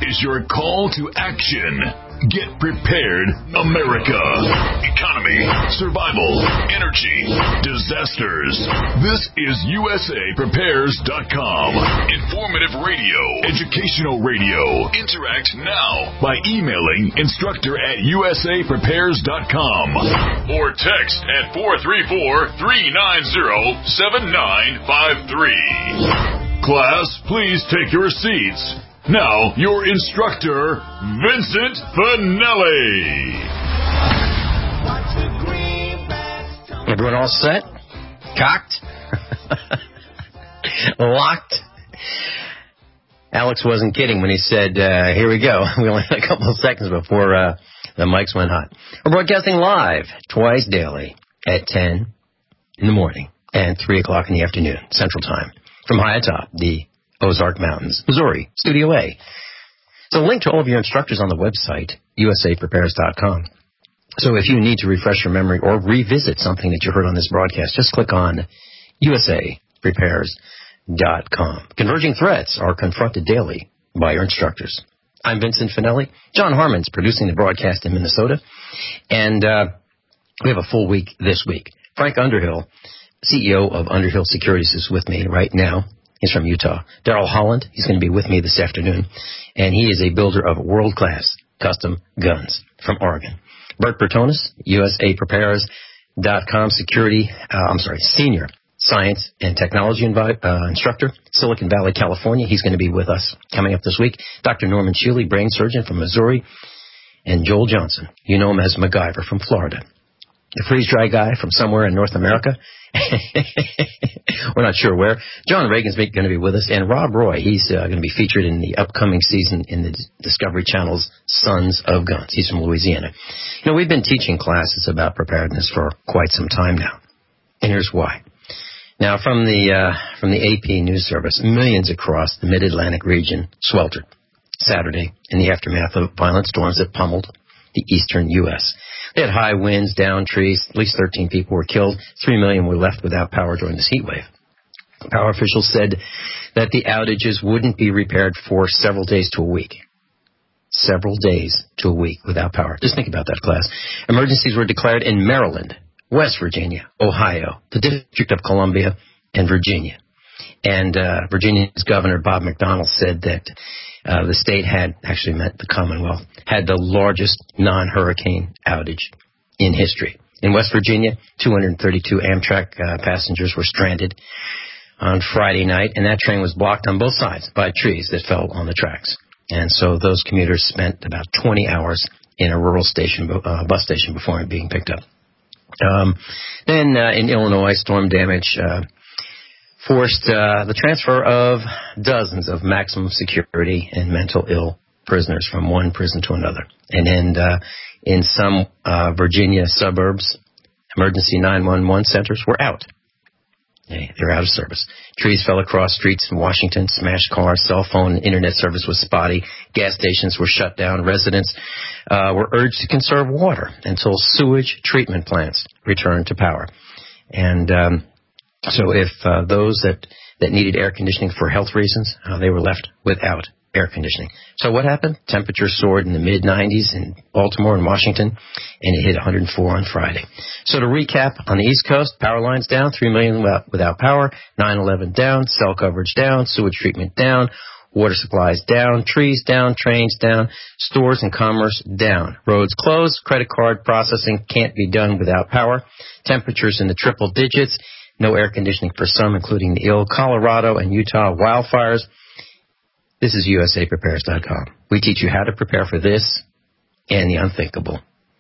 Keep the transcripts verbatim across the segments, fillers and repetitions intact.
is your call to action. Get prepared, America. Economy, survival, energy, disasters. This is U S A Prepares dot com. Informative radio, educational radio. Interact now by emailing instructor at U S A Prepares dot com or text at four three four, three nine zero, seven nine five three. Class, please take your seats. Now, your instructor, Vincent Finelli. Everyone all set? Cocked? Locked? Alex wasn't kidding when he said, uh, here we go. We only had a couple of seconds before uh, the mics went hot. We're broadcasting live twice daily at ten in the morning and three o'clock in the afternoon, Central Time, from high atop the Ozark Mountains, Missouri, Studio A. So link to all of your instructors on the website, U S A Prepares dot com. So if you need to refresh your memory or revisit something that you heard on this broadcast, just click on U S A Prepares dot com. Converging threats are confronted daily by your instructors. I'm Vincent Finelli. John Harmon's producing the broadcast in Minnesota. And uh, we have a full week this week. Frank Underhill, C E O of Underhill Securities, is with me right now. He's from Utah. Darrell Holland, he's going to be with me this afternoon, and he is a builder of world-class custom guns from Oregon. Bert Bertonis, U S A Prepares dot com security, uh, I'm sorry, senior science and technology invi- uh, instructor, Silicon Valley, California. He's going to be with us coming up this week. Doctor Norman Shealy, brain surgeon from Missouri, and Joel Johnson. You know him as MacGyver from Florida. The freeze-dry guy from somewhere in North America. We're not sure where. John Reagan's going to be with us, and Rob Roy. He's uh, going to be featured in the upcoming season in the Discovery Channel's Sons of Guns. He's from Louisiana. You know, we've been teaching classes about preparedness for quite some time now, and here's why. Now, from the uh, from the A P News Service, millions across the Mid-Atlantic region sweltered Saturday in the aftermath of violent storms that pummeled the eastern U S They had high winds, downed trees. At least thirteen people were killed. Three million were left without power during this heat wave. Power officials said that the outages wouldn't be repaired for several days to a week. Several days to a week without power. Just think about that, class. Emergencies were declared in Maryland, West Virginia, Ohio, the District of Columbia, and Virginia. And uh, Virginia's Governor Bob McDonnell said that Uh, the state had, actually meant the Commonwealth, had the largest non-hurricane outage in history. In West Virginia, two hundred thirty-two Amtrak uh, passengers were stranded on Friday night, and that train was blocked on both sides by trees that fell on the tracks. And so those commuters spent about twenty hours in a rural station, uh, bus station before being picked up. Um, then uh, in Illinois, storm damage uh, forced uh, the transfer of dozens of maximum security and mental ill prisoners from one prison to another. And then uh, in some uh, Virginia suburbs, emergency nine one one centers were out. Hey, they're out of service. Trees fell across streets in Washington, smashed cars, cell phone and internet service was spotty. Gas stations were shut down. Residents uh, were urged to conserve water until sewage treatment plants returned to power. And um, So if uh, those that, that needed air conditioning for health reasons, uh, they were left without air conditioning. So what happened? Temperatures soared in the mid nineties in Baltimore and Washington, and it hit one hundred four on Friday. So to recap, on the East Coast, power lines down, three million without, without power, nine eleven down, cell coverage down, sewage treatment down, water supplies down, trees down, trains down, stores and commerce down. Roads closed, credit card processing can't be done without power, temperatures in the triple digits, no air conditioning for some, including the ill. Colorado and Utah wildfires. This is U S A Prepares dot com. We teach you how to prepare for this and the unthinkable.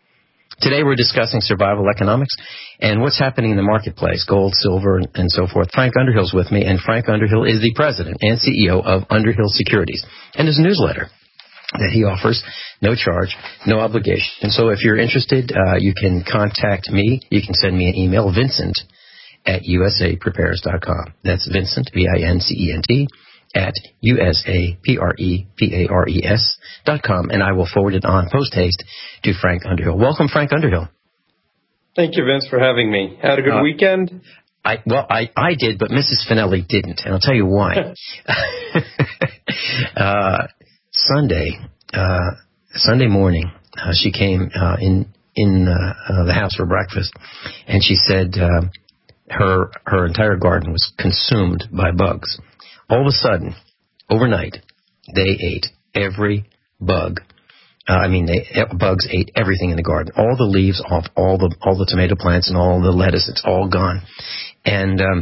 Today we're discussing survival economics and what's happening in the marketplace, gold, silver, and, and so forth. Frank Underhill's with me, and Frank Underhill is the president and C E O of Underhill Securities. And his newsletter that he offers, no charge, no obligation. And so if you're interested, uh, you can contact me. You can send me an email, Vincent at U S A Prepares dot com. That's Vincent, V I N C E N T, at U S A P R E P A R E S dot com, and I will forward it on post-haste to Frank Underhill. Welcome, Frank Underhill. Thank you, Vince, for having me. Had a good uh, weekend? I Well, I, I did, but Missus Finelli didn't, and I'll tell you why. uh, Sunday, uh, Sunday morning, uh, she came uh, in in uh, uh, the house for breakfast, and she said uh, her her entire garden was consumed by bugs. All of a sudden, overnight, they ate every bug. Uh, I mean, they, bugs ate everything in the garden. All the leaves off all the all the tomato plants and all the lettuce. It's all gone. And um,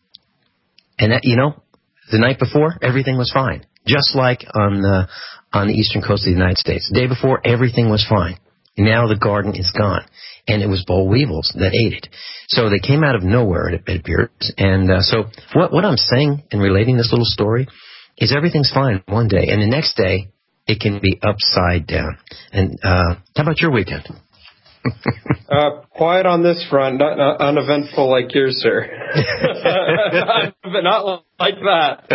and that, you know, the night before, everything was fine. Just like on the on the eastern coast of the United States. The day before, everything was fine. Now the garden is gone. And it was boll weevils that ate it. So they came out of nowhere, it, it appears. And uh, so what, what I'm saying in relating this little story is everything's fine one day. And the next day, it can be upside down. And uh, how about your weekend? uh, quiet on this front, not, not uneventful like yours, sir. But not like that.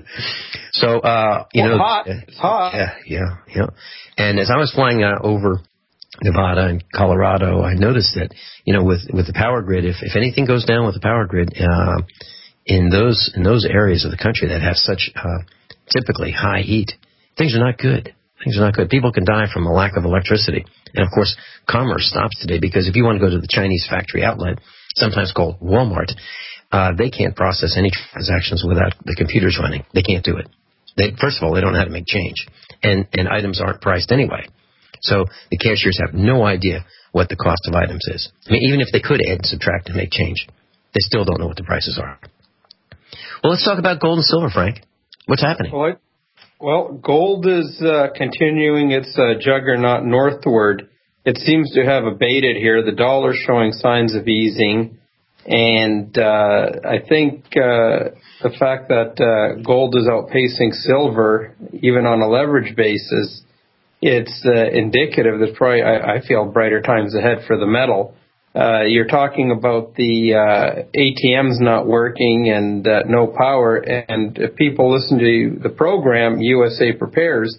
So, uh, you well, know. hot. It's hot. Yeah, yeah, yeah. And as I was flying uh, over Nevada and Colorado, I noticed that, you know, with, with the power grid, if, if anything goes down with the power grid, uh, in those, in those areas of the country that have such, uh, typically high heat, things are not good. Things are not good. People can die from a lack of electricity. And of course, commerce stops today because if you want to go to the Chinese factory outlet, sometimes called Walmart, uh, they can't process any transactions without the computers running. They can't do it. They, first of all, they don't know how to make change. And, and items aren't priced anyway. So the cashiers have no idea what the cost of items is. I mean, even if they could add and subtract and make change, they still don't know what the prices are. Well, let's talk about gold and silver, Frank. What's happening? Well, well gold is uh, continuing its uh, juggernaut northward. It seems to have abated here. The dollar's showing signs of easing. And uh, I think uh, the fact that uh, gold is outpacing silver, even on a leverage basis, it's uh, indicative that probably, I, I feel, brighter times ahead for the metal. Uh, you're talking about the uh, A T Ms not working and uh, no power, and if people listen to the program, U S A Prepares,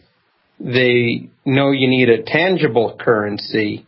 they know you need a tangible currency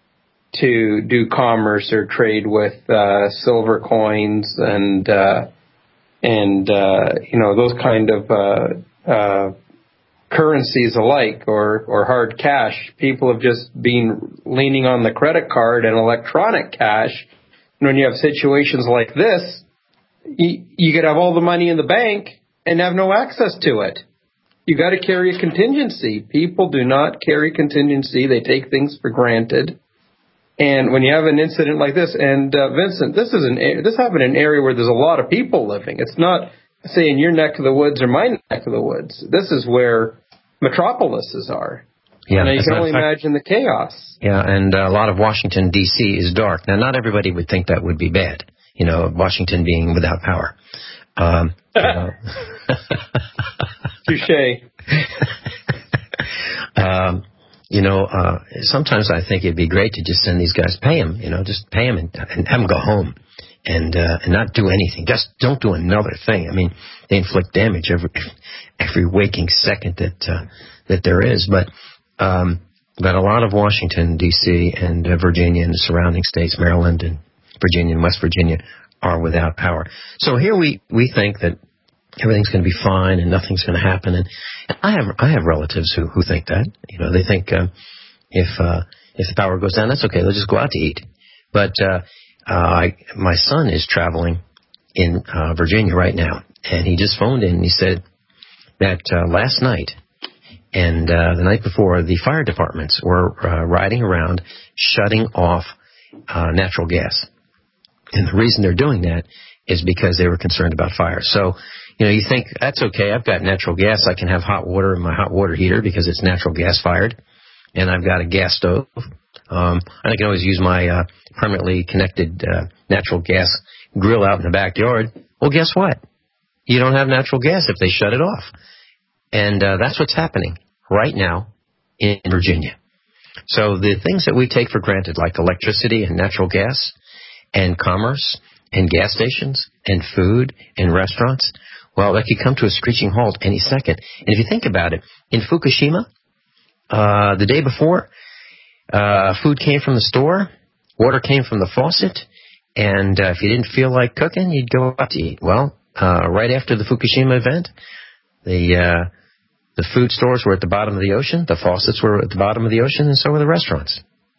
to do commerce or trade with uh, silver coins and, uh, and uh, you know, those kind of uh, uh currencies alike or, or hard cash. People have just been leaning on the credit card and electronic cash. And when you have situations like this, you, you could have all the money in the bank and have no access to it. You got to carry a contingency. People do not carry contingency. They take things for granted. And when you have an incident like this, and uh, Vincent, this is an this happened in an area where there's a lot of people living. It's not, say, in your neck of the woods or my neck of the woods. This is where metropolises are. Yeah, and you can only imagine the chaos. Yeah, and a lot of Washington, D C is dark. Now, not everybody would think that would be bad, you know, Washington being without power. Um, uh, Touché. um, you know, uh, sometimes I think it'd be great to just send these guys, pay them, you know, just pay them and, and have them go home. And uh, and not do anything. Just don't do another thing. I mean, they inflict damage every every waking second that uh, that there is. But um, but a lot of Washington, D C, and uh, Virginia and the surrounding states, Maryland and Virginia and West Virginia, are without power. So here we, we think that everything's going to be fine and nothing's going to happen. And I have I have relatives who who think that. You know, they think uh, if uh, if the power goes down, that's okay. They'll just go out to eat. But uh, Uh, I, my son is traveling in uh, Virginia right now, and he just phoned in and he said that uh, last night and uh, the night before, the fire departments were uh, riding around shutting off uh, natural gas. And the reason they're doing that is because they were concerned about fire. So, you know, you think, that's okay, I've got natural gas, I can have hot water in my hot water heater because it's natural gas fired, and I've got a gas stove. Um, and I can always use my uh, permanently connected uh, natural gas grill out in the backyard. Well, guess what? You don't have natural gas if they shut it off. And uh, that's what's happening right now in Virginia. So the things that we take for granted, like electricity and natural gas and commerce and gas stations and food and restaurants, well, that could come to a screeching halt any second. And if you think about it, in Fukushima, uh, the day before, Uh, food came from the store, water came from the faucet, and uh, if you didn't feel like cooking, you'd go out to eat. Well, uh, right after the Fukushima event, the uh, The food stores were at the bottom of the ocean. The faucets were at the bottom of the ocean, and so were the restaurants.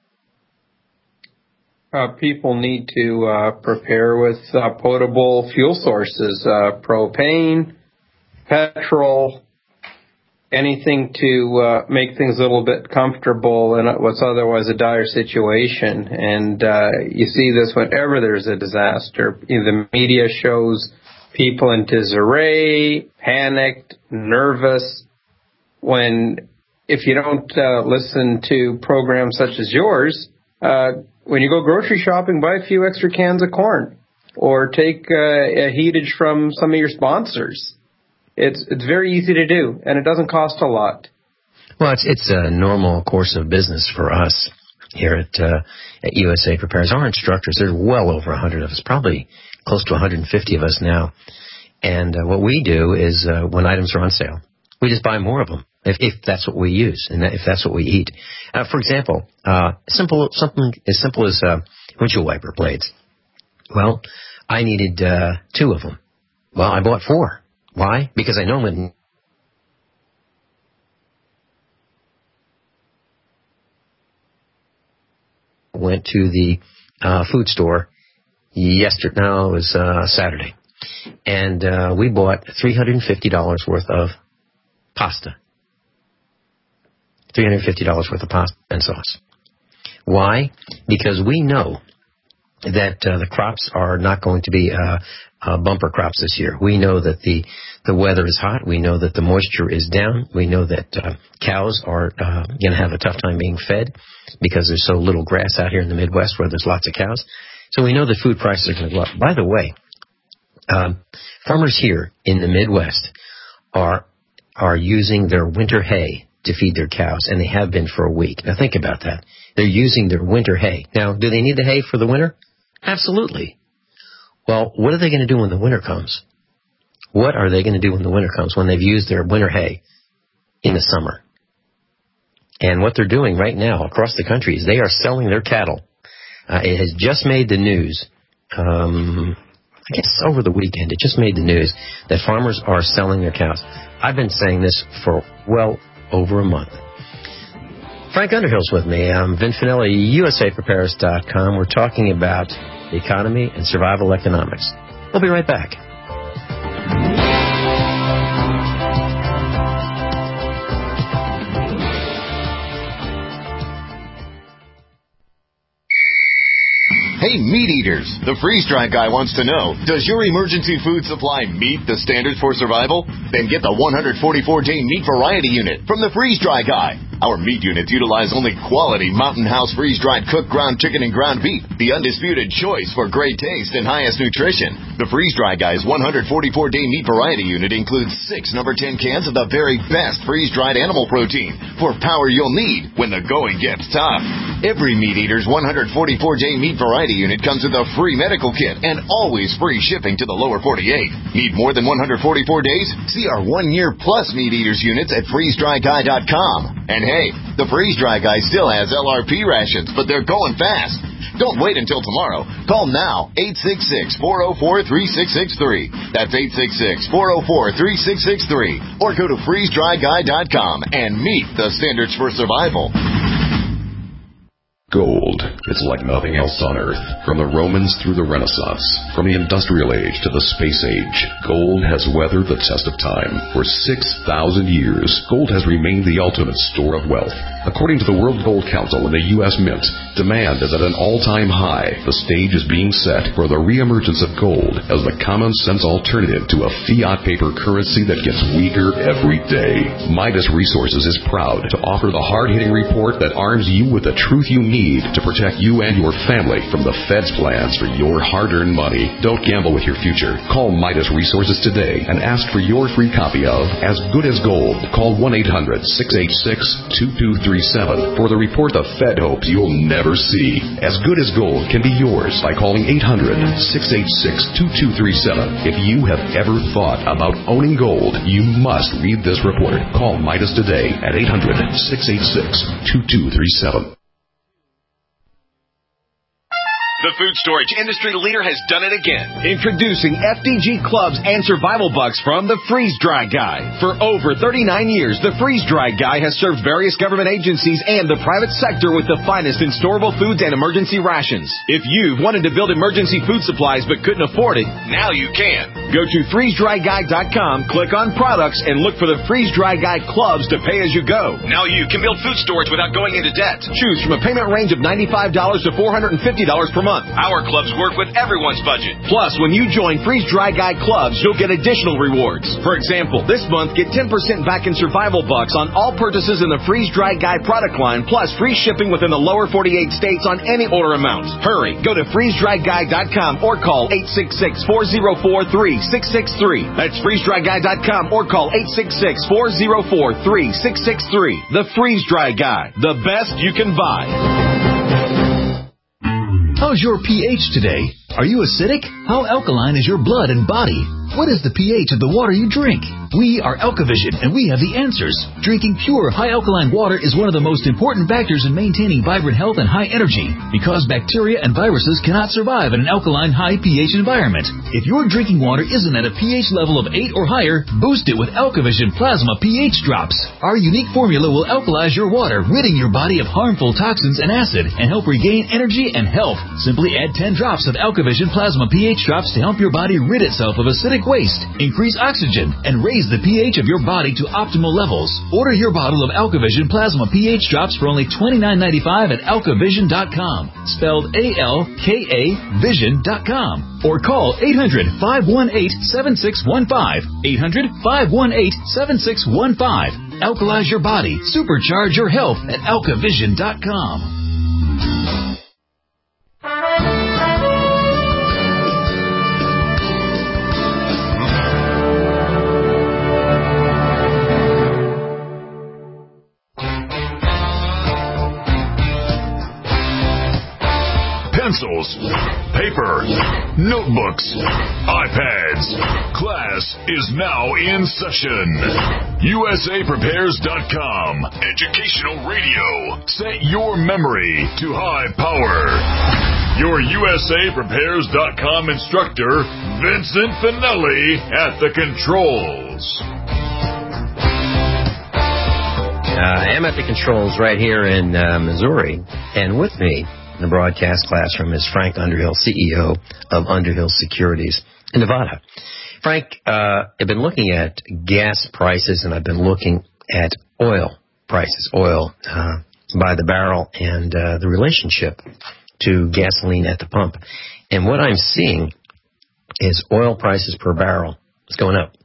Uh, people need to uh, prepare with uh, potable fuel sources, uh, propane, petrol, anything to uh, make things a little bit comfortable in what's otherwise a dire situation. And uh, you see this whenever there's a disaster. You know, the media shows people in disarray, panicked, nervous, when if you don't uh, listen to programs such as yours, uh, when you go grocery shopping, buy a few extra cans of corn or take uh, a heatage from some of your sponsors. It's it's very easy to do, and it doesn't cost a lot. Well, it's it's a normal course of business for us here at uh, at U S A Prepares. Our instructors, there's well over one hundred of us, probably close to one hundred fifty of us now. And uh, what we do is uh, when items are on sale, we just buy more of them if, if that's what we use and that, if that's what we eat. Uh, for example, uh, simple something as simple as uh, windshield wiper blades. Well, I needed uh, two of them. Well, I bought four. Why? Because I normally went to the uh, food store yesterday. No, it was uh, Saturday, and uh, we bought three hundred fifty dollars worth of pasta. three hundred fifty dollars worth of pasta and sauce. Why? Because we know that uh, the crops are not going to be uh, uh, bumper crops this year. We know that the, the weather is hot. We know that the moisture is down. We know that uh, cows are uh, going to have a tough time being fed because there's so little grass out here in the Midwest where there's lots of cows. So we know that food prices are going to go up. By the way, um, farmers here in the Midwest are are using their winter hay to feed their cows, and they have been for a week. Now think about that. They're using their winter hay. Now, do they need the hay for the winter? Absolutely. Well, what are they going to do when the winter comes? What are they going to do when the winter comes, when they've used their winter hay in the summer? And what they're doing right now across the country is they are selling their cattle. Uh, it has just made the news, um, I guess over the weekend, it just made the news that farmers are selling their cows. I've been saying this for well over a month. Frank Underhill's with me. I'm Vin Finelli, U S A Prepares dot com. We're talking about the economy and survival economics. We'll be right back. Hey, meat eaters, the freeze-dry guy wants to know, does your emergency food supply meet the standards for survival? Then get the one hundred forty-four day meat variety unit from the freeze-dry guy. Our meat units utilize only quality Mountain House freeze-dried cooked ground chicken and ground beef, the undisputed choice for great taste and highest nutrition. The freeze-dry guy's one hundred forty-four day meat variety unit includes six number ten cans of the very best freeze-dried animal protein for power you'll need when the going gets tough. Every meat eater's one hundred forty-four day meat variety unit comes with a free medical kit and always free shipping to the lower forty-eight. Need more than one hundred forty-four days? See our one-year plus meat eaters units at freeze dry guy dot com. And hey, the freeze-dry guy still has L R P rations, but they're going fast. Don't wait until tomorrow. Call now, eight six six, four oh four, three six six three. That's eight six six, four oh four, three six six three. Or go to freeze dry guy dot com and meet the standards for survival. Gold. It's like nothing else on Earth. From the Romans through the Renaissance, from the Industrial Age to the Space Age, gold has weathered the test of time. For six thousand years, gold has remained the ultimate store of wealth. According to the World Gold Council and the U S Mint, demand is at an all-time high. The stage is being set for the reemergence of gold as the common-sense alternative to a fiat paper currency that gets weaker every day. Midas Resources is proud to offer the hard-hitting report that arms you with the truth you need to protect you and your family from the Fed's plans for your hard-earned money. Don't gamble with your future. Call Midas Resources today and ask for your free copy of As Good as Gold. Call one eight hundred, six eight six, two two three seven for the report the Fed hopes you'll never see. As Good as Gold can be yours by calling eight hundred, six eight six, two two three seven. If you have ever thought about owning gold, you must read this report. Call Midas today at eight hundred, six eight six, two two three seven. The food storage industry leader has done it again. Introducing F D G Clubs and Survival Bucks from the Freeze Dry Guy. For over thirty-nine years, the Freeze Dry Guy has served various government agencies and the private sector with the finest in storable foods and emergency rations. If you've wanted to build emergency food supplies but couldn't afford it, now you can. Go to freeze dry guy dot com, click on products, and look for the Freeze Dry Guy Clubs to pay as you go. Now you can build food storage without going into debt. Choose from a payment range of ninety-five dollars to four hundred fifty dollars per month. Our clubs work with everyone's budget. Plus, when you join Freeze Dry Guy Clubs, you'll get additional rewards. For example, this month, get ten percent back in Survival Bucks on all purchases in the Freeze Dry Guy product line, plus free shipping within the lower forty-eight states on any order amount. Hurry, go to freeze dry guy dot com or call eight six six, four oh four, three six six three. That's freeze dry guy dot com or call eight six six, four oh four, three six six three. The Freeze Dry Guy, the best you can buy. How's your pH today? Are you acidic? How alkaline is your blood and body? What is the pH of the water you drink? We are AlkaVision, and we have the answers. Drinking pure, high-alkaline water is one of the most important factors in maintaining vibrant health and high energy, because bacteria and viruses cannot survive in an alkaline, high pH environment. If your drinking water isn't at a pH level of eight or higher, boost it with AlkaVision Plasma pH Drops. Our unique formula will alkalize your water, ridding your body of harmful toxins and acid, and help regain energy and health. Simply add ten drops of AlkaVision Plasma pH Drops to help your body rid itself of acidic waste, increase oxygen, and raise the pH of your body to optimal levels. Order your bottle of AlkaVision Plasma pH Drops for only twenty-nine ninety-five at alka vision dot com, spelled A L K A vision dot com, or call eight hundred, five one eight, seven six one five, eight hundred, five one eight, seven six one five. Alkalize your body, supercharge your health at alka vision dot com. Pencils, paper, notebooks, iPads. Class is now in session. U S A Prepares dot com. Educational radio. Set your memory to high power. Your U S A Prepares dot com instructor, Vincent Finelli, at the controls. Uh, I am at the controls right here in uh, Missouri, and with me in the broadcast classroom is Frank Underhill, C E O of Underhill Securities in Nevada. Frank, uh, I've been looking at gas prices, and I've been looking at oil prices, oil uh, by the barrel, and uh, the relationship to gasoline at the pump. And what I'm seeing is oil prices per barrel is going up,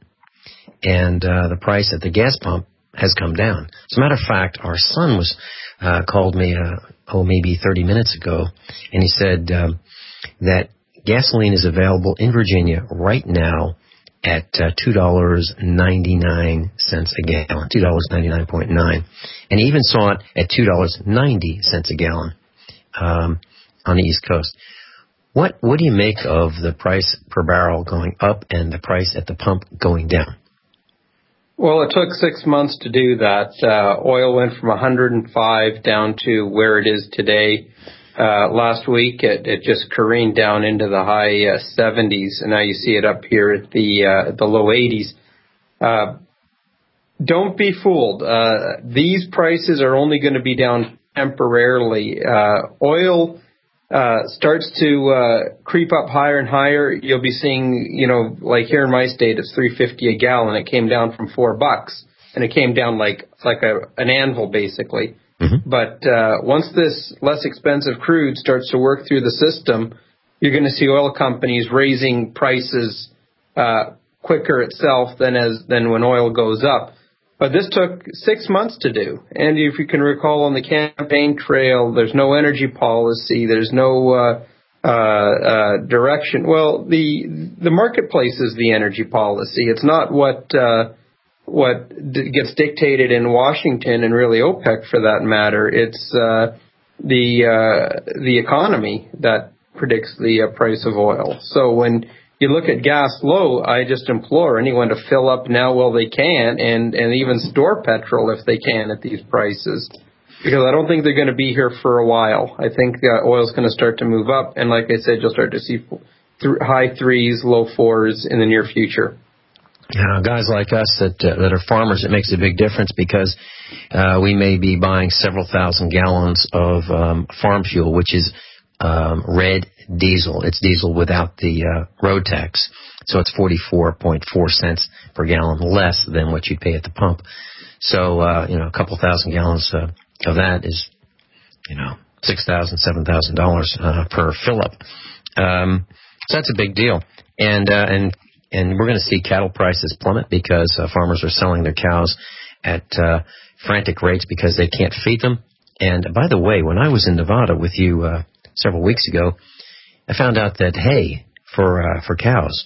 and uh, the price at the gas pump has come down. As a matter of fact, our son was uh, called me uh, oh, maybe thirty minutes ago, and he said um, that gasoline is available in Virginia right now at uh, two dollars and ninety-nine cents a gallon, two dollars and ninety-nine point nine. And he even saw it at two dollars and ninety cents a gallon um, on the East Coast. What, what do you make of the price per barrel going up and the price at the pump going down? Well, it took six months to do that. Uh, oil went from one hundred five down to where it is today. Uh, last week, it, it just careened down into the high uh, seventies, and now you see it up here at the uh, the low eighties. Uh, don't be fooled. Uh, these prices are only going to be down temporarily. Uh, oil uh, starts to uh, creep up higher and higher. You'll be seeing, you know, like here in my state, it's three fifty a gallon. It came down from four bucks, and it came down like like a, an anvil, basically. Mm-hmm. But uh, once this less expensive crude starts to work through the system, you're going to see oil companies raising prices uh, quicker itself than as than when oil goes up. But this took six months to do. And if you can recall on the campaign trail, there's no energy policy. There's no uh, uh, uh, direction. Well, the the marketplace is the energy policy. It's not what uh, what d- gets dictated in Washington and really OPEC for that matter. It's uh, the uh, the economy that predicts the uh, price of oil. So when you look at gas low, I just implore anyone to fill up now while they can, and, and even store petrol if they can at these prices. Because I don't think they're going to be here for a while. I think uh, oil's going to start to move up, and like I said, you'll start to see th- high threes, low fours in the near future. Uh, guys like us that uh, that are farmers, it makes a big difference because uh, we may be buying several thousand gallons of um, farm fuel, which is um, red diesel. It's diesel without the uh, road tax, so it's forty-four point four cents per gallon less than what you'd pay at the pump. So, uh, you know, a couple thousand gallons uh, of that is, you know, six thousand dollars, seven thousand dollars uh, per fill-up. Um, so that's a big deal. And uh, and and we're going to see cattle prices plummet because uh, farmers are selling their cows at uh, frantic rates because they can't feed them. And by the way, when I was in Nevada with you uh, several weeks ago, I found out that hay for uh, for cows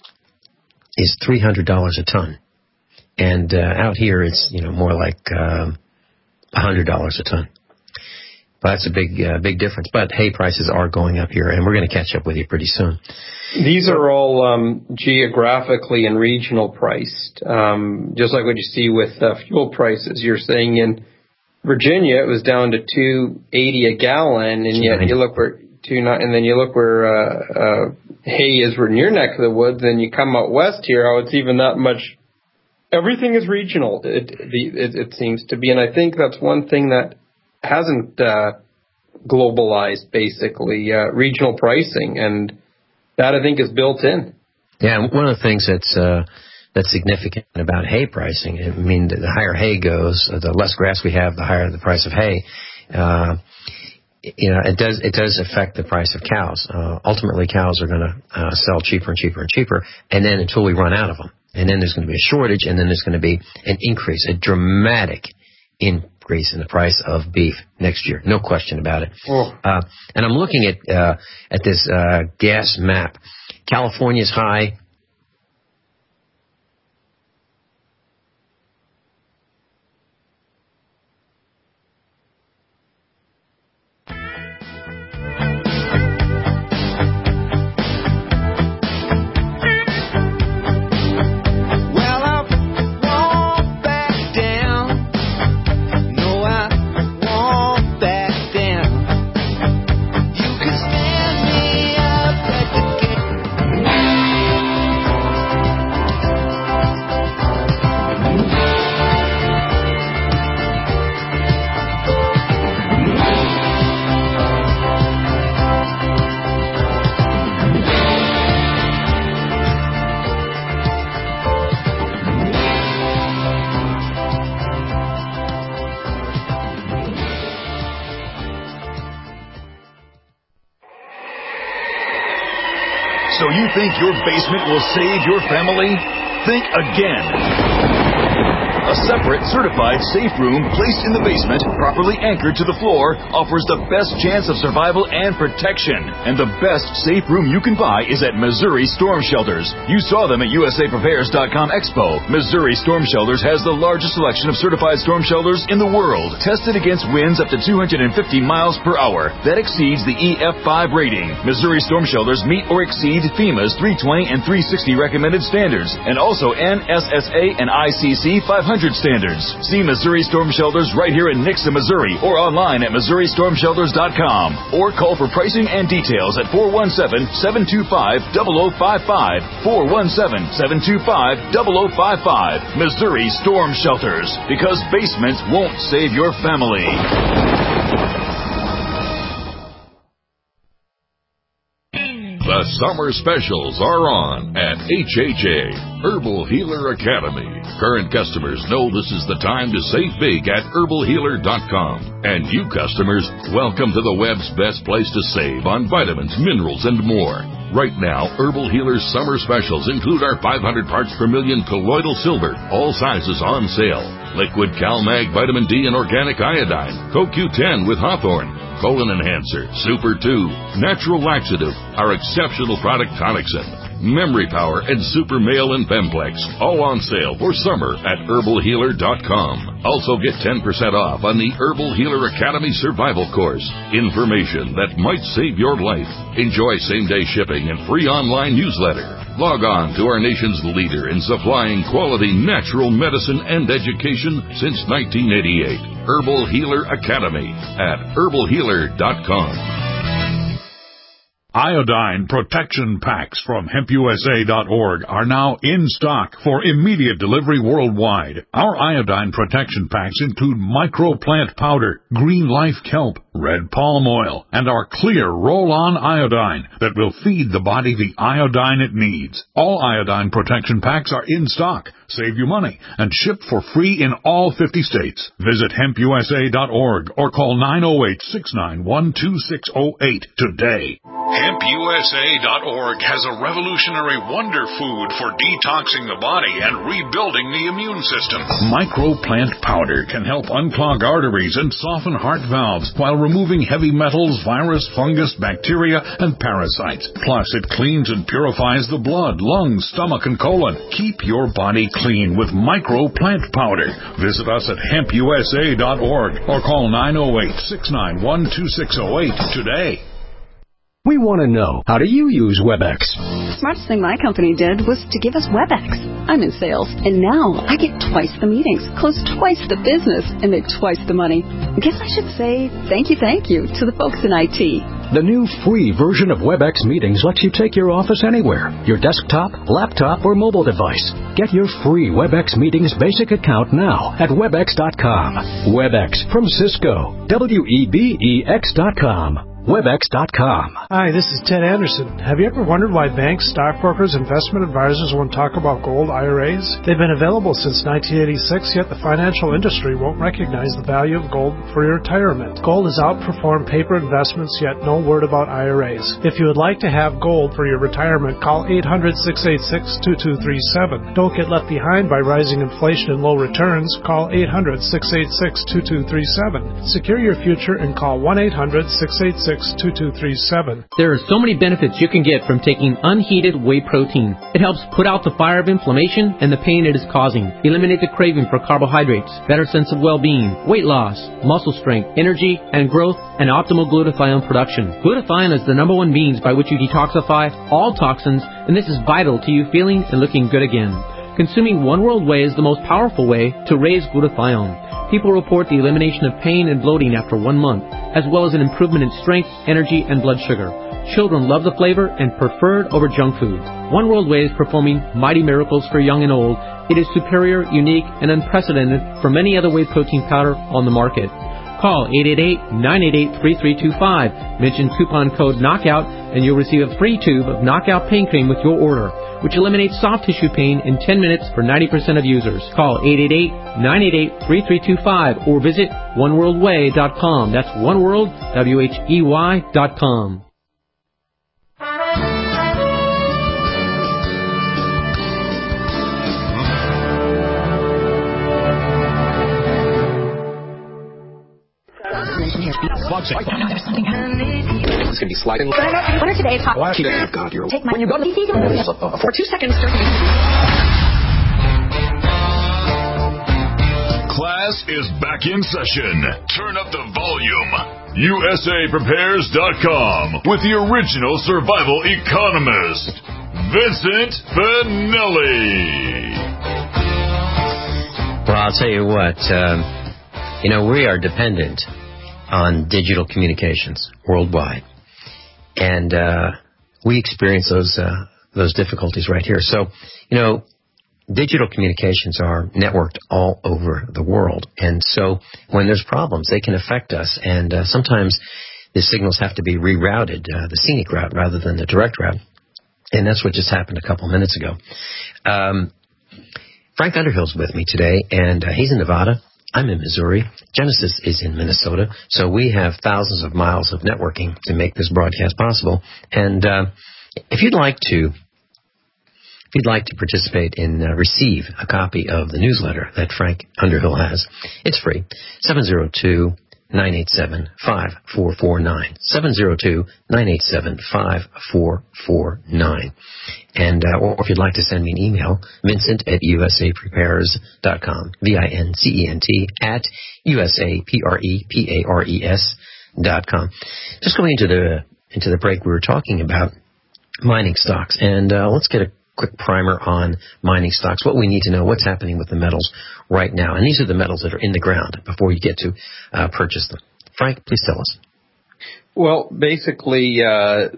is three hundred dollars a ton. And uh, out here, it's, you know, more like um, one hundred dollars a ton. But that's a big, uh, big difference. But hay prices are going up here, and we're going to catch up with you pretty soon. These are all um, geographically and regional priced, um, just like what you see with uh, fuel prices. You're saying in Virginia it was down to two eighty a gallon, and yet you look where two and then you look where uh, uh, hay is in your neck of the woods, and you come out west here, oh, it's even that much. Everything is regional, it, it, it seems to be, and I think that's one thing that hasn't uh, globalized, basically, uh, regional pricing, and that, I think, is built in. Yeah, and one of the things that's uh, that's significant about hay pricing, I mean, the higher hay goes, the less grass we have, the higher the price of hay. Uh, you know, it does it does affect the price of cows. Uh, ultimately, cows are going to uh, sell cheaper and cheaper and cheaper, and then until we run out of them. And then there's going to be a shortage, and then there's going to be an increase, a dramatic increase in the price of beef next year. No question about it. Oh. Uh, and I'm looking at uh, at this uh, gas map. California's high. So you think your basement will save your family? Think again. A separate, certified safe room placed in the basement, properly anchored to the floor, offers the best chance of survival and protection. And the best safe room you can buy is at Missouri Storm Shelters. You saw them at U S A Prepares dot com Expo. Missouri Storm Shelters has the largest selection of certified storm shelters in the world, tested against winds up to two hundred fifty miles per hour. That exceeds the E F five rating. Missouri Storm Shelters meet or exceed FEMA's three twenty and three sixty recommended standards, and also N S S A and I C C five hundred standards. See Missouri Storm Shelters right here in Nixa, Missouri, or online at Missouri Storm Shelters dot com, or call for pricing and details at four one seven, seven two five, zero zero five five, four one seven, seven two five, zero zero five five. Missouri Storm Shelters, because basements won't save your family. The summer specials are on at H H A, Herbal Healer Academy. Current customers know this is the time to save big at herbal healer dot com. And you customers, welcome to the web's best place to save on vitamins, minerals, and more. Right now, Herbal Healer's summer specials include our five hundred parts per million colloidal silver, all sizes on sale. Liquid CalMag Vitamin D and Organic Iodine, Co Q ten with Hawthorne, Colon Enhancer, Super two, Natural Laxative, our exceptional product Tonicsyn, Memory Power, and Super Male and Bemplex, all on sale for summer at herbal healer dot com. Also get ten percent off on the Herbal Healer Academy Survival Course. Information that might save your life. Enjoy same-day shipping and free online newsletter. Log on to our nation's leader in supplying quality natural medicine and education since nineteen eighty-eight, Herbal Healer Academy at herbal healer dot com. Iodine protection packs from hemp U S A dot org are now in stock for immediate delivery worldwide. Our iodine protection packs include microplant powder, green life kelp, red palm oil, and our clear roll-on iodine that will feed the body the iodine it needs. All iodine protection packs are in stock, save you money, and ship for free in all fifty states. Visit hemp U S A dot org or call nine oh eight, six nine one, two six oh eight today. hemp U S A dot org has a revolutionary wonder food for detoxing the body and rebuilding the immune system. Microplant powder can help unclog arteries and soften heart valves while removing heavy metals, virus, fungus, bacteria, and parasites. Plus, it cleans and purifies the blood, lungs, stomach, and colon. Keep your body clean with Microplant powder. Visit us at hemp U S A dot org or call nine oh eight, six nine one, two six oh eight today. We want to know, how do you use WebEx? The smartest thing my company did was to give us WebEx. I'm in sales, and now I get twice the meetings, close twice the business, and make twice the money. I guess I should say thank you, thank you to the folks in I T. The new free version of WebEx Meetings lets you take your office anywhere, your desktop, laptop, or mobile device. Get your free WebEx Meetings basic account now at webex dot com. WebEx from Cisco. W E B E X dot com. webex dot com. Hi, this is Ted Anderson. Have you ever wondered why banks, stockbrokers, investment advisors won't talk about gold I R As? They've been available since nineteen eighty-six, yet the financial industry won't recognize the value of gold for your retirement. Gold has outperformed paper investments, yet no word about I R As. If you would like to have gold for your retirement, call eight hundred, six eight six, two two three seven. Don't get left behind by rising inflation and low returns. Call eight hundred, six eight six, two two three seven. Secure your future and call one eight hundred, six eight six, two two three seven. There are so many benefits you can get from taking unheated whey protein. It helps put out the fire of inflammation and the pain it is causing, eliminate the craving for carbohydrates, better sense of well-being, weight loss, muscle strength, energy and growth, and optimal glutathione production. Glutathione is the number one means by which you detoxify all toxins, and this is vital to you feeling and looking good again. Consuming One World Whey is the most powerful way to raise glutathione. People report the elimination of pain and bloating after one month, as well as an improvement in strength, energy, and blood sugar. Children love the flavor and prefer it over junk foods. One World Whey is performing mighty miracles for young and old. It is superior, unique, and unprecedented from any other whey protein powder on the market. Call eight eight eight, nine eight eight, three three two five. Mention coupon code KNOCKOUT and you'll receive a free tube of Knockout Pain Cream with your order, which eliminates soft tissue pain in ten minutes for ninety percent of users. Call eight eight eight, nine eight eight, three three two five or visit one world way dot com. That's oneworld, W H E Y dot com. It's going to be sliding. What are today's hot? Watch it. Oh, God, you're... Take my... When you go to the season... For two seconds... Class is back in session. Turn up the volume. U S A Prepares dot com with the original survival economist, Vincent Finelli. Well, I'll tell you what. Um, you know, we are dependent on digital communications worldwide, and uh, we experience those uh, those difficulties right here. So, you know, digital communications are networked all over the world, and so when there's problems, they can affect us, and uh, sometimes the signals have to be rerouted, uh, the scenic route rather than the direct route, and that's what just happened a couple minutes ago. Um, Frank Underhill's with me today, and uh, he's in Nevada. I'm in Missouri. Genesis is in Minnesota. So we have thousands of miles of networking to make this broadcast possible. And uh, if you'd like to, if you'd like to participate and uh, receive a copy of the newsletter that Frank Underhill has, it's free. seven oh two, nine eight seven, five four four nine. seven oh two, nine eight seven, five four four nine. And, uh, or if you'd like to send me an email, Vincent at U S A Prepares dot com. V I N C E N T at U S A P R E P A R E S dot com. Just going into the, into the break, we were talking about mining stocks. And, uh, let's get a quick primer on mining stocks, what we need to know, what's happening with the metals right now. And these are the metals that are in the ground before you get to uh, purchase them. Frank, please tell us. Well, basically, uh,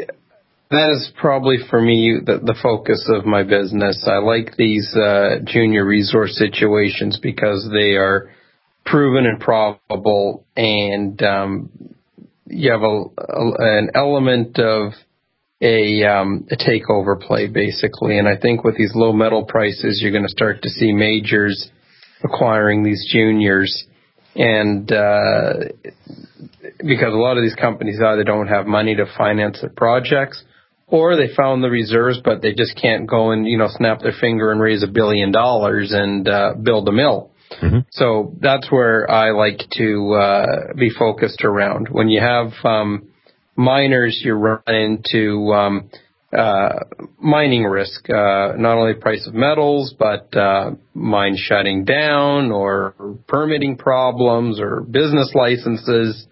that is probably for me the, the focus of my business. I like these uh, junior resource situations because they are proven and probable, and um, you have a, a, an element of a, um, a takeover play, basically. And I think with these low metal prices, you're going to start to see majors acquiring these juniors, and uh, because a lot of these companies either don't have money to finance their projects, or they found the reserves, but they just can't go and, you know, snap their finger and raise a billion dollars and uh, build a mill. Mm-hmm. So that's where I like to uh, be focused around. When you have um, miners, you run into um, uh, mining risk, uh, not only price of metals, but uh, mines shutting down or permitting problems or business licenses.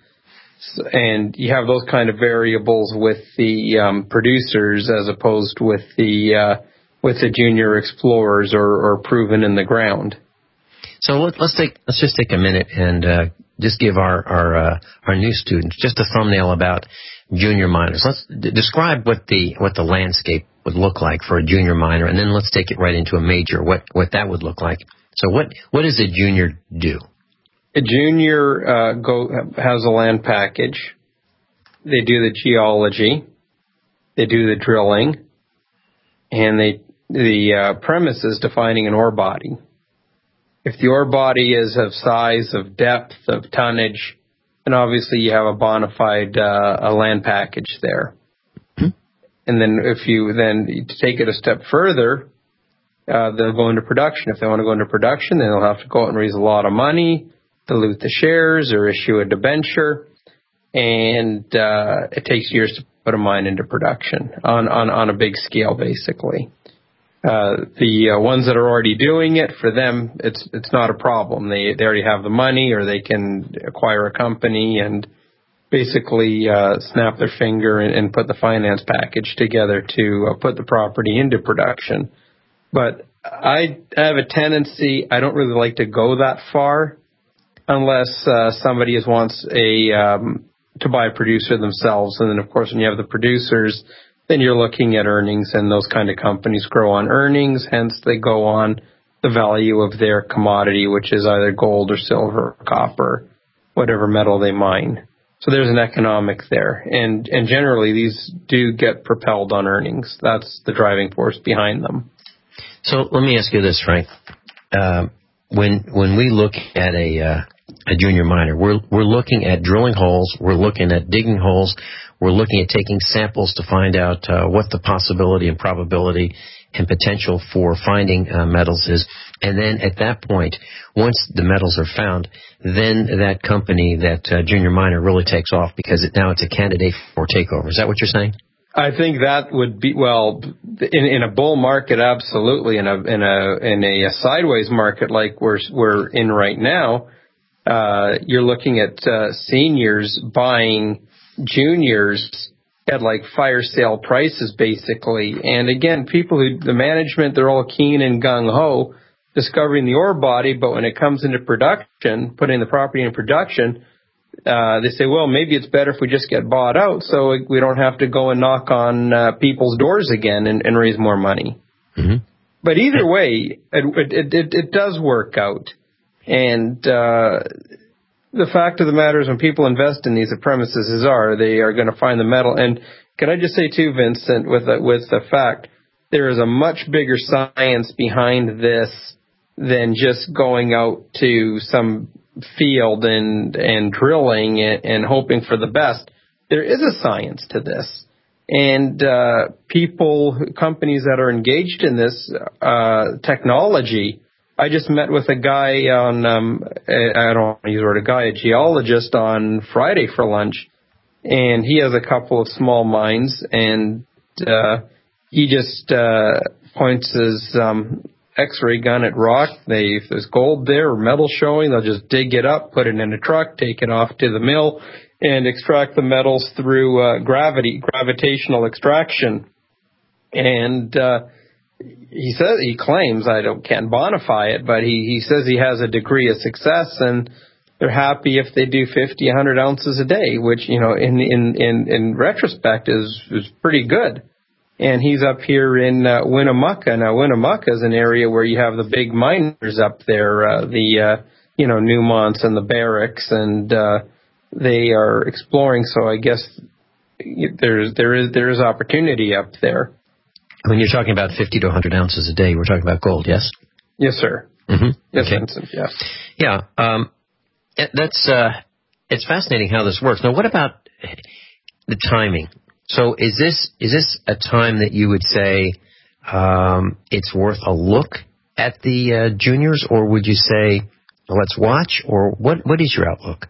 And you have those kind of variables with the um, producers as opposed with the uh, with the junior explorers or, or proven in the ground. So let, let's take let's just take a minute and uh, just give our our uh, our new students just a thumbnail about junior miners. Let's d- describe what the what the landscape would look like for a junior miner, and then let's take it right into a major. What what that would look like. So what what does a junior do? A junior uh, go has a land package. They do the geology, they do the drilling, and they the uh, premise is defining an ore body. If the ore body is of size, of depth, of tonnage, then obviously you have a bona fide uh, a land package there. Mm-hmm. And then if you then take it a step further, uh, they'll go into production. If they want to go into production, then they'll have to go out and raise a lot of money, dilute the shares or issue a debenture, and uh, it takes years to put a mine into production on, on, on a big scale, basically. Uh, the uh, ones that are already doing it, for them, it's it's not a problem. They they already have the money, or they can acquire a company and basically uh, snap their finger and, and put the finance package together to uh, put the property into production. But I have a tendency, I don't really like to go that far unless uh, somebody is, wants a um, to buy a producer themselves. And then, of course, when you have the producers, then you're looking at earnings, and those kind of companies grow on earnings, hence they go on the value of their commodity, which is either gold or silver or copper, whatever metal they mine. So there's an economic there. And, and generally, these do get propelled on earnings. That's the driving force behind them. So let me ask you this, Frank. Uh, when when we look at a uh, a junior miner, we're we're looking at drilling holes, we're looking at digging holes, we're looking at taking samples to find out uh, what the possibility and probability and potential for finding uh, metals is. And then at that point, once the metals are found, then that company, that uh, junior miner, really takes off because it, now it's a candidate for takeover. Is that what you're saying? I think that would be, well, in, in a bull market, absolutely. In a in a in a sideways market like we're we're in right now, uh, you're looking at uh, seniors buying juniors at like fire sale prices, basically. And again, people who the management, they're all keen and gung ho discovering the ore body, but when it comes into production, putting the property in production, Uh, they say, well, maybe it's better if we just get bought out so we don't have to go and knock on uh, people's doors again and, and raise more money. Mm-hmm. But either way, it, it, it, it does work out. And uh, the fact of the matter is when people invest in these, the premises are they are going to find the metal. And can I just say, too, Vincent, with the, with the fact there is a much bigger science behind this than just going out to some field and and drilling and, and hoping for the best. There is a science to this, and uh, people, companies that are engaged in this uh, technology. I just met with a guy on um, I don't want to use the word a guy, a geologist on Friday for lunch, and he has a couple of small mines, and uh, he just uh, points his um, X-ray gun at rock. They, if there's gold there or metal showing, they'll just dig it up, put it in a truck, take it off to the mill, and extract the metals through uh, gravity, gravitational extraction. And uh, he says he claims, I don't can't bonify it, but he, he says he has a degree of success, and they're happy if they do fifty, one hundred ounces a day, which, you know, in in in, in retrospect is is pretty good. And he's up here in uh, Winnemucca. Now, Winnemucca is an area where you have the big miners up there, uh, the uh, you know Newmonts and the Barricks, and uh, they are exploring. So I guess there's there is there is opportunity up there. When you're talking about fifty to one hundred ounces a day, we're talking about gold, yes? Yes, sir. Mm-hmm. Yes, okay. Vincent, yes. Yeah, um, that's uh, it's fascinating how this works. Now, what about the timing? So is this is this a time that you would say um, it's worth a look at the uh, juniors, or would you say, well, let's watch, or what? What is your outlook?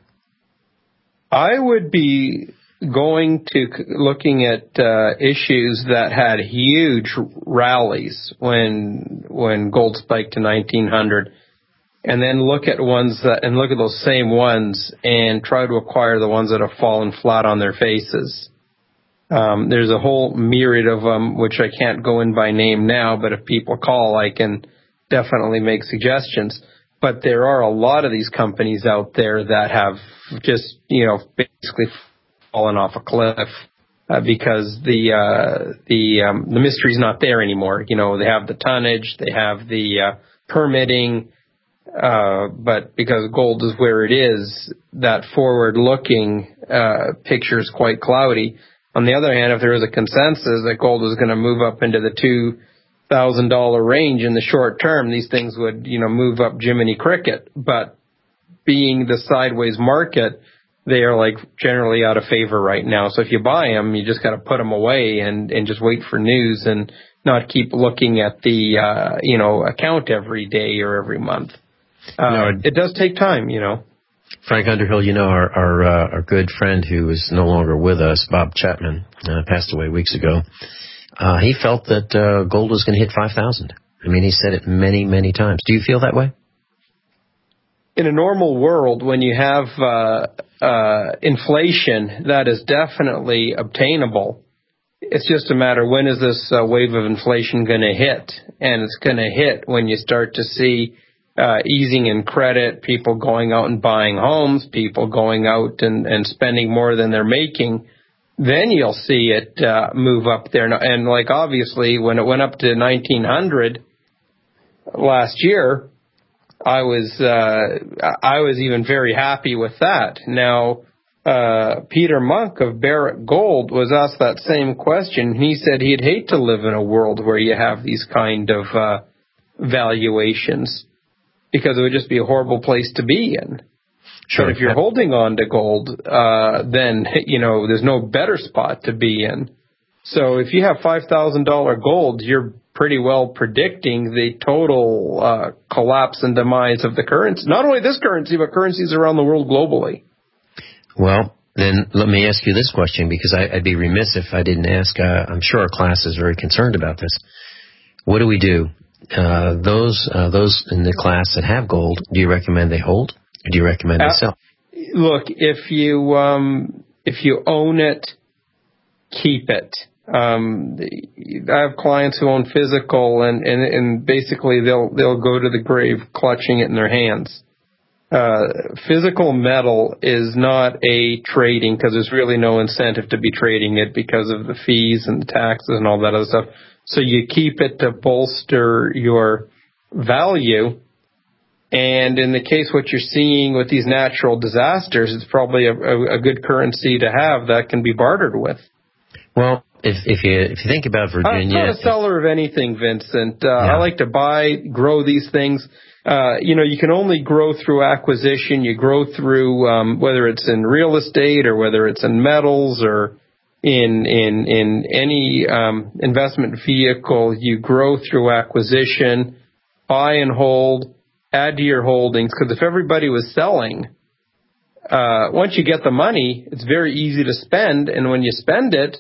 I would be going to looking at uh, issues that had huge rallies when when gold spiked to nineteen hundred, and then look at ones that and look at those same ones and try to acquire the ones that have fallen flat on their faces. Um, there's a whole myriad of them, which I can't go in by name now, but if people call, I can definitely make suggestions. But there are a lot of these companies out there that have just, you know, basically fallen off a cliff uh, because the uh, the um, the mystery's not there anymore. You know, they have the tonnage, they have the uh, permitting, uh, but because gold is where it is, that forward-looking uh, picture is quite cloudy. On the other hand, if there is a consensus that gold is going to move up into the two thousand dollars range in the short term, these things would, you know, move up Jiminy Cricket. But being the sideways market, they are like generally out of favor right now. So if you buy them, you just got to put them away and, and just wait for news and not keep looking at the, uh, you know, account every day or every month. Uh, no, it does take time, you know. Frank Underhill, you know, our our, uh, our good friend who is no longer with us, Bob Chapman, uh, passed away weeks ago. Uh, he felt that uh, gold was going to hit five thousand. I mean, he said it many, many times. Do you feel that way? In a normal world, when you have uh, uh, inflation, that is definitely obtainable. It's just a matter, when is this uh, wave of inflation going to hit? And it's going to hit when you start to see Uh, easing in credit, people going out and buying homes, people going out and, and spending more than they're making, then you'll see it uh, move up there. And, like, obviously, when it went up to nineteen hundred last year, I was uh, I was even very happy with that. Now, uh, Peter Monk of Barrick Gold was asked that same question. He said he'd hate to live in a world where you have these kind of uh, valuations, because it would just be a horrible place to be in. Sure. But if you're holding on to gold, uh, then, you know, there's no better spot to be in. So if you have five thousand dollars gold, you're pretty well predicting the total uh, collapse and demise of the currency. Not only this currency, but currencies around the world globally. Well, then let me ask you this question, because I, I'd be remiss if I didn't ask. Uh, I'm sure our class is very concerned about this. What do we do? Uh, those uh, those in the class that have gold, do you recommend they hold, or do you recommend they sell? Uh, look, if you um, if you own it, keep it. Um, I have clients who own physical, and, and, and basically they'll they'll go to the grave clutching it in their hands. Uh, physical metal is not a trading, because there's really no incentive to be trading it because of the fees and the taxes and all that other stuff. So you keep it to bolster your value. And in the case what you're seeing with these natural disasters, it's probably a, a, a good currency to have that can be bartered with. Well, if if you if you think about Virginia, I'm not a seller of anything, Vincent. Uh, yeah. I like to buy, grow these things. Uh, you know, you can only grow through acquisition. You grow through um, whether it's in real estate or whether it's in metals or in in in any um, investment vehicle. You grow through acquisition, buy and hold, add to your holdings. Because if everybody was selling, uh, once you get the money, it's very easy to spend, and when you spend it,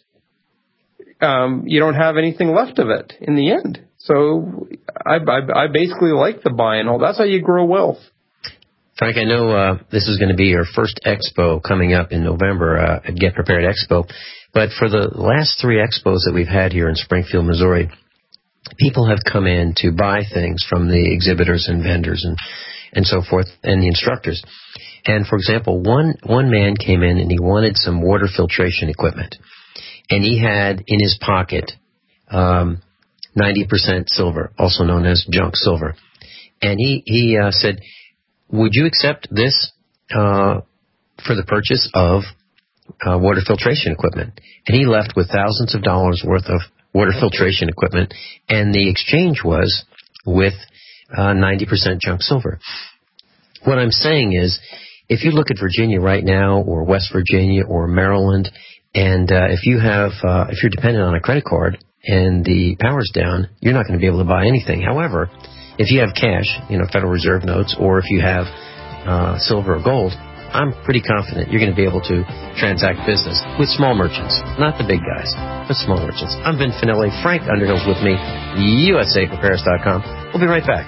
um, you don't have anything left of it in the end. So I, I, I basically like the buy and hold. That's how you grow wealth. Frank, I know uh, this is going to be your first expo coming up in November uh, at Get Prepared Expo. But for the last three expos that we've had here in Springfield, Missouri, people have come in to buy things from the exhibitors and vendors and, and so forth, and the instructors. And, for example, one, one man came in and he wanted some water filtration equipment. And he had in his pocket um, ninety percent silver, also known as junk silver. And he, he uh, said, would you accept this uh, for the purchase of uh, water filtration equipment? And he left with thousands of dollars worth of water filtration equipment, and the exchange was with uh, ninety percent junk silver. What I'm saying is, if you look at Virginia right now, or West Virginia, or Maryland, and uh, if you have, uh, if you're dependent on a credit card and the power's down, you're not going to be able to buy anything. However, if you have cash, you know, Federal Reserve notes, or if you have uh, silver or gold, I'm pretty confident you're going to be able to transact business with small merchants, not the big guys, but small merchants. I'm Vin Finelli. Frank Underhill's with me, U S A Prepares dot com. We'll be right back.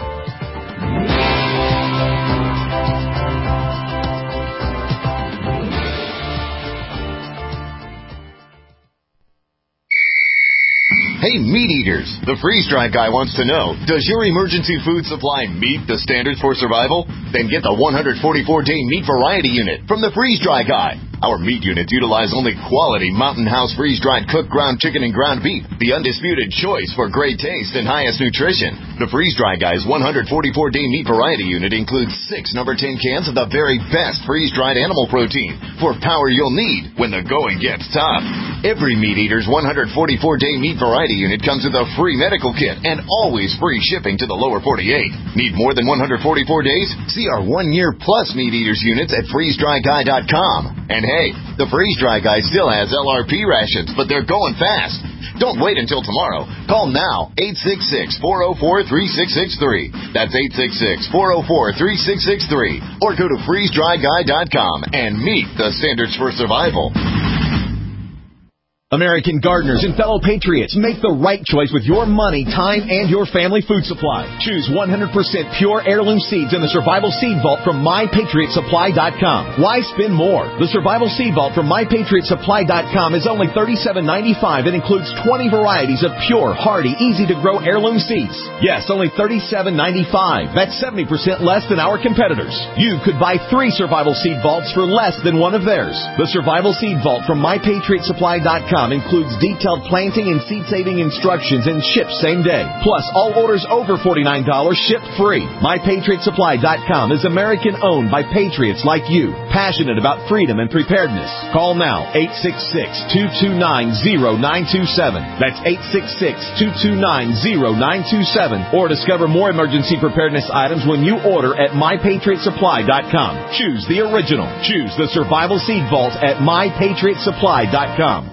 Hey, meat eaters, the freeze-dried guy wants to know, does your emergency food supply meet the standards for survival? Then get the one hundred forty-four day meat variety unit from the freeze-dry guy. Our meat units utilize only quality Mountain House freeze-dried cooked ground chicken and ground beef, the undisputed choice for great taste and highest nutrition. The freeze-dry guy's one hundred forty-four day meat variety unit includes six number ten cans of the very best freeze-dried animal protein for power you'll need when the going gets tough. Every meat eater's one hundred forty-four day meat variety unit comes with a free medical kit and always free shipping to the lower forty-eight. Need more than one hundred forty-four days? See our one-year plus meat eaters units at freeze dry guy dot com. And hey, the freeze-dry guy still has L R P rations, but they're going fast. Don't wait until tomorrow. Call now, eight six six, four oh four, three six six three. That's eight six six, four oh four, three six six three. Or go to freeze dry guy dot com and meet the standards for survival. American gardeners and fellow patriots, make the right choice with your money, time, and your family food supply. Choose one hundred percent pure heirloom seeds in the Survival Seed Vault from my patriot supply dot com. Why spend more? The Survival Seed Vault from my patriot supply dot com is only thirty-seven ninety-five and includes twenty varieties of pure, hardy, easy-to-grow heirloom seeds. Yes, only thirty-seven ninety-five. That's seventy percent less than our competitors. You could buy three Survival Seed Vaults for less than one of theirs. The Survival Seed Vault from my patriot supply dot com includes detailed planting and seed-saving instructions and ships same day. Plus, all orders over forty-nine dollars ship free. my patriot supply dot com is American-owned by patriots like you, passionate about freedom and preparedness. Call now, eight six six, two two nine, zero nine two seven. That's eight six six, two two nine, zero nine two seven. Or discover more emergency preparedness items when you order at my patriot supply dot com. Choose the original. Choose the Survival Seed Vault at my patriot supply dot com.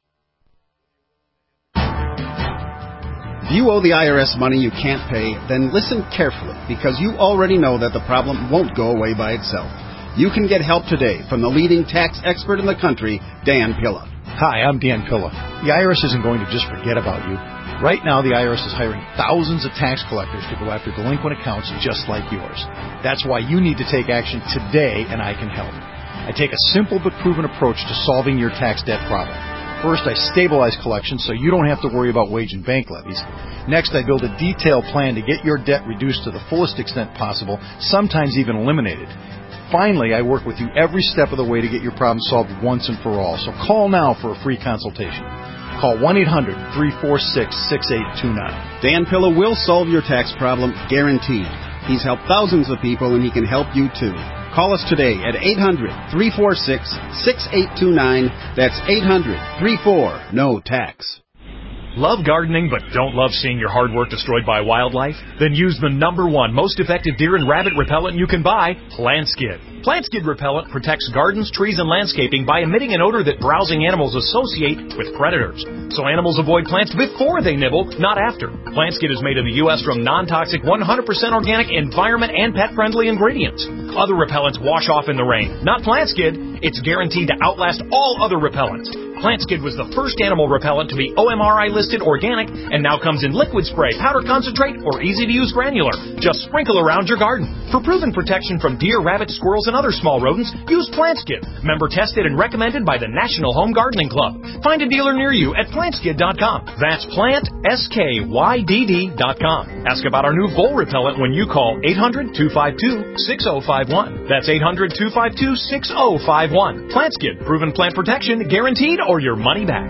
If you owe the I R S money you can't pay, then listen carefully, because you already know that the problem won't go away by itself. You can get help today from the leading tax expert in the country, Dan Pilla. Hi, I'm Dan Pilla. The I R S isn't going to just forget about you. Right now, the I R S is hiring thousands of tax collectors to go after delinquent accounts just like yours. That's why you need to take action today, and I can help. I take a simple but proven approach to solving your tax debt problem. First, I stabilize collections so you don't have to worry about wage and bank levies. Next, I build a detailed plan to get your debt reduced to the fullest extent possible, sometimes even eliminated. Finally, I work with you every step of the way to get your problem solved once and for all. So call now for a free consultation. Call one eight hundred, three four six, six eight two nine. Dan Pilla will solve your tax problem, guaranteed. He's helped thousands of people, and he can help you too. Call us today at eight hundred, three four six, six eight two nine. That's eight hundred, three four, N O tax. Love gardening but don't love seeing your hard work destroyed by wildlife? Then use the number one most effective deer and rabbit repellent you can buy, PlantSkid. PlantSkid repellent protects gardens, trees, and landscaping by emitting an odor that browsing animals associate with predators. So animals avoid plants before they nibble, not after. PlantSkid is made in the U S from non-toxic, one hundred percent organic, environment, and pet-friendly ingredients. Other repellents wash off in the rain. Not PlantSkid. It's guaranteed to outlast all other repellents. Plant Skid was the first animal repellent to be O M R I listed organic and now comes in liquid spray, powder concentrate, or easy-to-use granular. Just sprinkle around your garden. For proven protection from deer, rabbits, squirrels, and other small rodents, use Plant Skid. Member tested and recommended by the National Home Gardening Club. Find a dealer near you at plant skid dot com. That's plant, S K Y D D dot com. Ask about our new vole repellent when you call eight hundred, two five two, six oh five one. That's eight hundred, two five two, six oh five one. Plant Skid, proven plant protection, guaranteed, or your money back.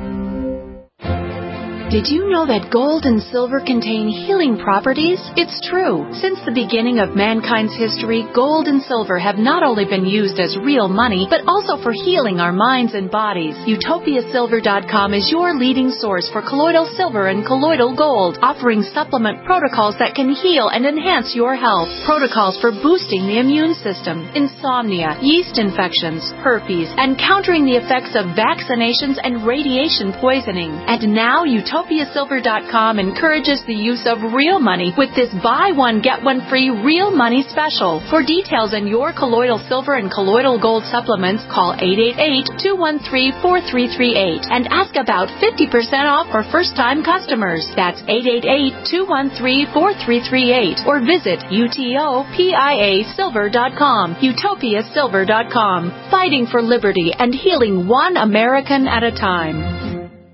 Did you know that gold and silver contain healing properties? It's true. Since the beginning of mankind's history, gold and silver have not only been used as real money, but also for healing our minds and bodies. Utopia Silver dot com is your leading source for colloidal silver and colloidal gold, offering supplement protocols that can heal and enhance your health. Protocols for boosting the immune system, insomnia, yeast infections, herpes, and countering the effects of vaccinations and radiation poisoning. And now Utopia Utopia Silver dot com encourages the use of real money with this buy one, get one free real money special. For details on your colloidal silver and colloidal gold supplements, call eight eight eight, two one three, four three three eight and ask about fifty percent off for first-time customers. That's eight eight eight, two one three, four three three eight or visit Utopia Silver dot com. Utopia Silver dot com. Fighting for liberty and healing one American at a time.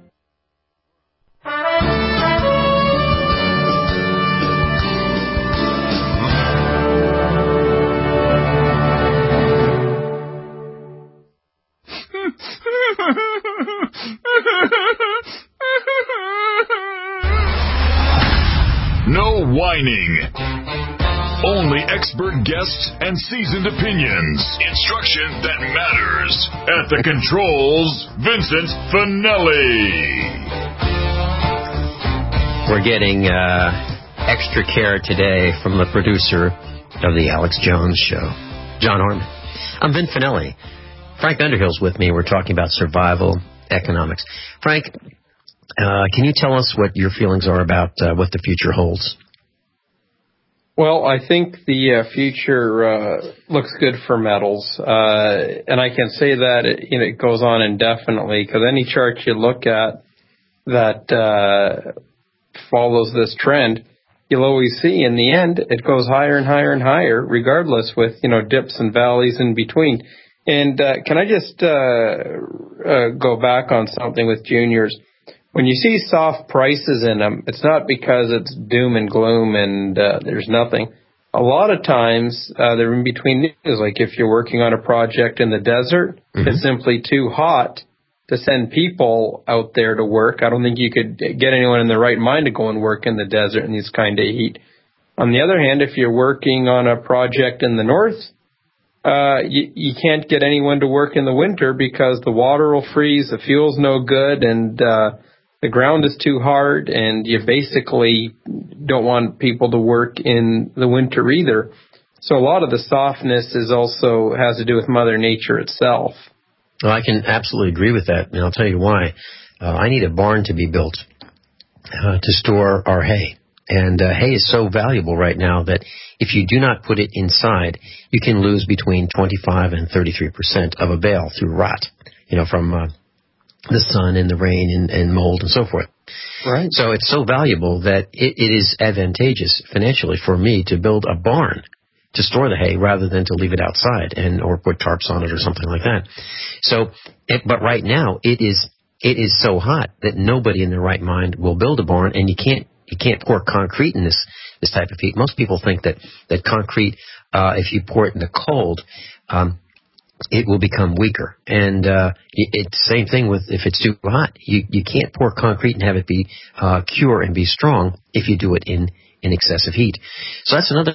No whining. Only expert guests and seasoned opinions. Instruction that matters. At the controls, Vincent Finelli. We're getting uh, extra care today from the producer of the Alex Jones Show, John Harmon. I'm Vin Finelli. Frank Underhill's with me. We're talking about survival economics. Frank, uh, can you tell us what your feelings are about uh, what the future holds? Well, I think the uh, future uh, looks good for metals, uh, and I can say that it, you know, it goes on indefinitely, because any chart you look at that uh, follows this trend, you'll always see in the end it goes higher and higher and higher, regardless, with you know dips and valleys in between. And uh, can I just uh, uh, go back on something with juniors? When you see soft prices in them, it's not because it's doom and gloom and uh, there's nothing. A lot of times uh, they're in between news. Like if you're working on a project in the desert, mm-hmm. it's simply too hot to send people out there to work. I don't think you could get anyone in their right mind to go and work in the desert in this kind of heat. On the other hand, if you're working on a project in the north, Uh, you, you can't get anyone to work in the winter because the water will freeze, the fuel's no good, and uh, the ground is too hard, and you basically don't want people to work in the winter either. So a lot of the softness is also has to do with Mother Nature itself. Well, I can absolutely agree with that, and I'll tell you why. Uh, I need a barn to be built uh, to store our hay. And uh, hay is so valuable right now that if you do not put it inside, you can lose between twenty-five and thirty-three percent of a bale through rot, you know, from uh, the sun and the rain and, and mold and so forth. Right. So it's so valuable that it, it is advantageous financially for me to build a barn to store the hay rather than to leave it outside and or put tarps on it or something like that. So, it, but right now it is it is so hot that nobody in their right mind will build a barn, and you can't. You can't pour concrete in this, this type of heat. Most people think that, that concrete, uh, if you pour it in the cold, um, it will become weaker. And uh, it's the same thing with if it's too hot. You, you can't pour concrete and have it be uh, cure and be strong if you do it in, in excessive heat. So that's another.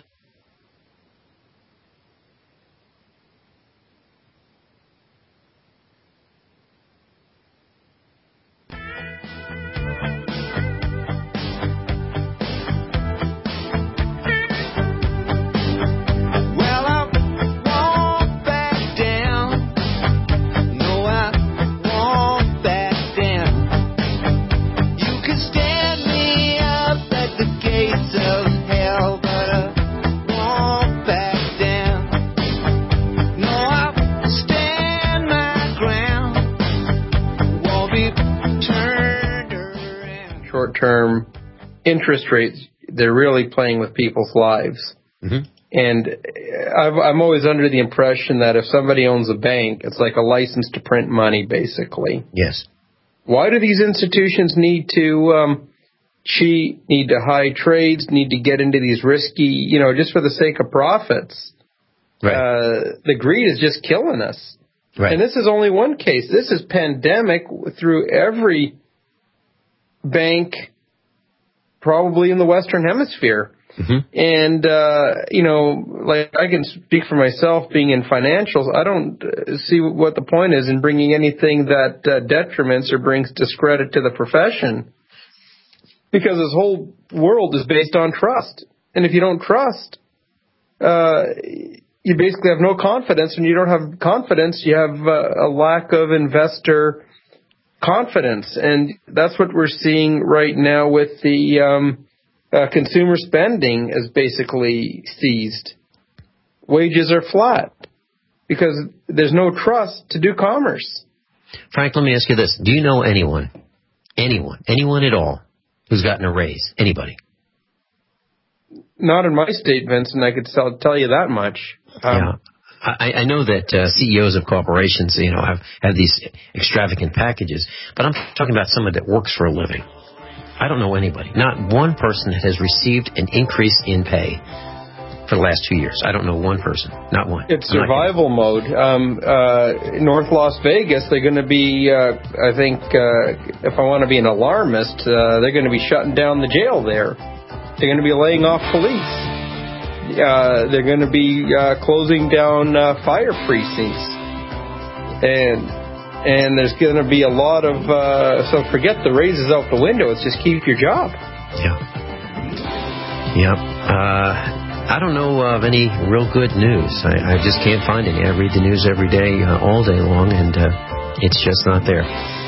short-term interest rates, they're really playing with people's lives. Mm-hmm. And I've, I'm always under the impression that if somebody owns a bank, it's like a license to print money, basically. Yes. Why do these institutions need to um, cheat, need to hide trades, need to get into these risky, you know, just for the sake of profits? Right. Uh, the greed is just killing us. Right. And this is only one case. This is pandemic through every bank, probably in the Western Hemisphere. Mm-hmm. And, uh, you know, like I can speak for myself being in financials. I don't uh, see what the point is in bringing anything that uh, detriments or brings discredit to the profession, because this whole world is based on trust. And if you don't trust, uh, you basically have no confidence. When you don't have confidence, you have uh, a lack of investor confidence. And that's what we're seeing right now with the um, uh, consumer spending is basically seized. Wages are flat because there's no trust to do commerce. Frank, let me ask you this. Do you know anyone, anyone, anyone at all who's gotten a raise? Anybody? Not in my state, Vincent. I could tell, tell you that much. Um, yeah. I, I know that uh, C E Os of corporations, you know, have, have these extravagant packages, but I'm talking about someone that works for a living. I don't know anybody. Not one person that has received an increase in pay for the last two years. I don't know one person. Not one. It's survival mode. Um, uh, North Las Vegas, they're going to be, uh, I think, uh, if I want to be an alarmist, uh, they're going to be shutting down the jail there. They're going to be laying off police. Uh, they're going to be uh, closing down uh, fire precincts. And and there's going to be a lot of, uh, so forget the raises out the window. It's just keep your job. Yeah. Yep. Uh, I don't know of any real good news. I, I just can't find any. I read the news every day, uh, all day long, and uh, it's just not there.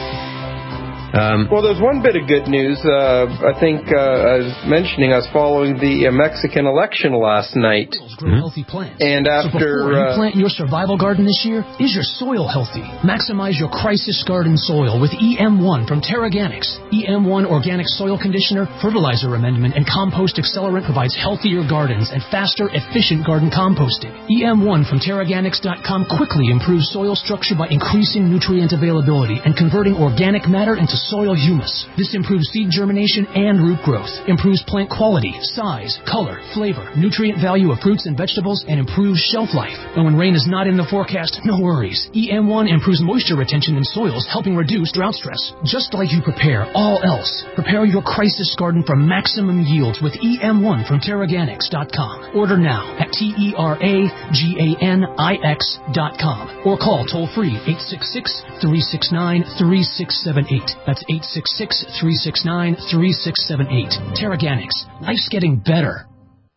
Um, well, there's one bit of good news. Uh, I think uh, I was mentioning I was following the uh, Mexican election last night. Grow healthy plants. And after so before you uh, plant your survival garden this year, is your soil healthy? Maximize your crisis garden soil with E M one from Terraganics. E M one organic soil conditioner, fertilizer amendment, and compost accelerant provides healthier gardens and faster, efficient garden composting. E M one from Terraganics dot com quickly improves soil structure by increasing nutrient availability and converting organic matter into soil humus. This improves seed germination and root growth, improves plant quality, size, color, flavor, nutrient value of fruits and vegetables, and improves shelf life. And when rain is not in the forecast, no worries. E M one improves moisture retention in soils, helping reduce drought stress. Just like you prepare all else, prepare your crisis garden for maximum yields with E M one from Terraganics dot com. Order now at T E R A G A N I X dot com or call toll-free eight six six, three six nine, three six seven eight. That's eight six six, three six nine, three six seven eight. Terraganics. Life's getting better.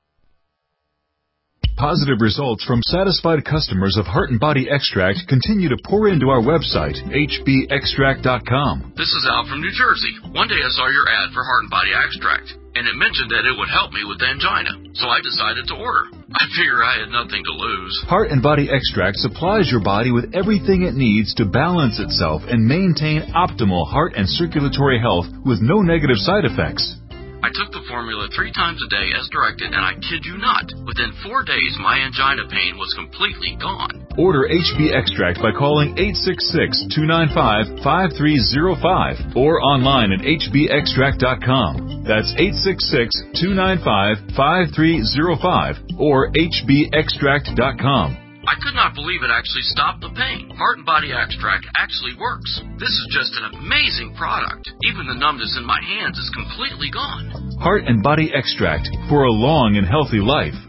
Positive results from satisfied customers of Heart and Body Extract continue to pour into our website, H B extract dot com. This is Al from New Jersey. One day I saw your ad for Heart and Body Extract, and it mentioned that it would help me with angina, so I decided to order. I figure I had nothing to lose. Heart and Body Extract supplies your body with everything it needs to balance itself and maintain optimal heart and circulatory health with no negative side effects. I took the formula three times a day as directed, and I kid you not, within four days my angina pain was completely gone. Order H B Extract by calling eight six six, two nine five, five three zero five or online at H B extract dot com. That's eight six six, two nine five, five three zero five or H B extract dot com. I could not believe it actually stopped the pain. Heart and Body Extract actually works. This is just an amazing product. Even the numbness in my hands is completely gone. Heart and Body Extract for a long and healthy life.